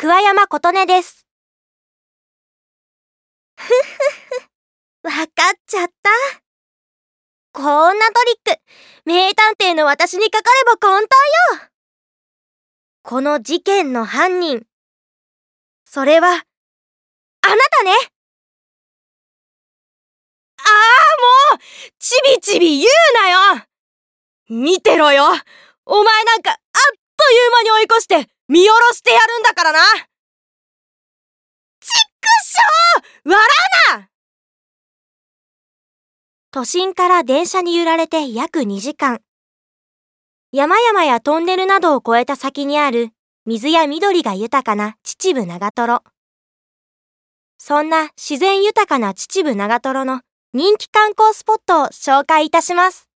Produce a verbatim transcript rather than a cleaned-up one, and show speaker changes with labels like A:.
A: 桑山琴音です。ふふふ、わかっちゃった。こんなトリック、名探偵の私にかかれば簡単よ。この事件の犯人、それは、あなたね。ああ、もう、ちびちび言うなよ。見てろよ。お前なんか、あっという間に追い越して、見下ろしてやるんだからな。ちっくしょー！笑うな！都心から電車に揺られて約にじかん。山々やトンネルなどを越えた先にある水や緑が豊かな秩父長瀞。そんな自然豊かな秩父長瀞の人気観光スポットを紹介いたします。